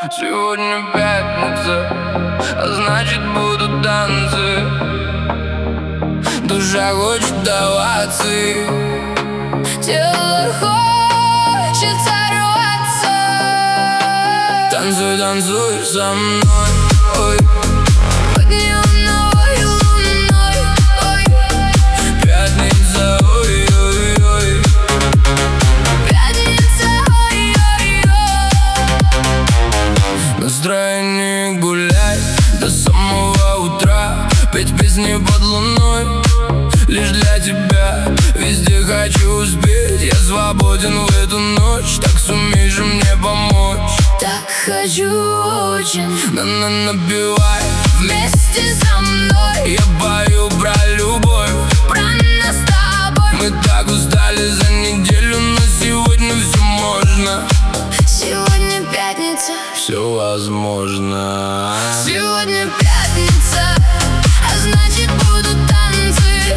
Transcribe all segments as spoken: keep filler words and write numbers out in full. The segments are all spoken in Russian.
Сегодня пятница, а значит будут танцы. Душа хочет даваться, тело хочет сорваться. Танцуй, танцуй со мной, ой. Под неоновой луной, ой. Пятница, ой-ой-ой. Пятница, ой-ой-ой. Настроение гулять до самого утра, петь песни под луной. Лишь для тебя везде хочу успеть. Я свободен в эту ночь, так сумеешь мне помочь. Так хочу очень. На-на, напевай Вместе со мной я пою про любовь, про нас с тобой. мы так устали за неделю, но сегодня все можно. Сегодня пятница, Все возможно. сегодня пятница, а значит будут танцы.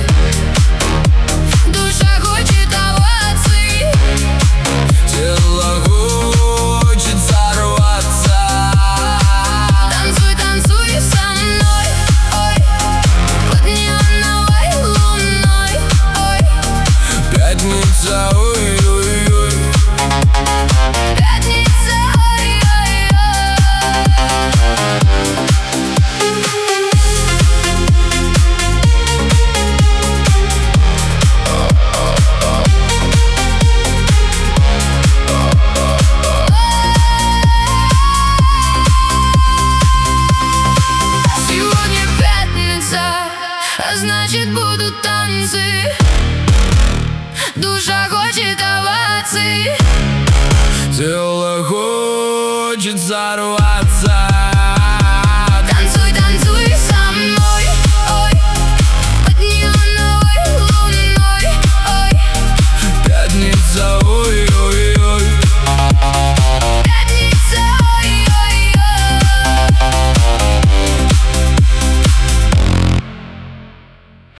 Душа хочет оваций, Тело хочет сорваться. танцуй, танцуй со мной, ой. Под неоновой луной, ой. Пятница, ой-ой-ой. Пятница, ой-ой-ой. Сегодня пятница, а значит будут танцы. Душа хочет оваций, Тело хочет сорваться.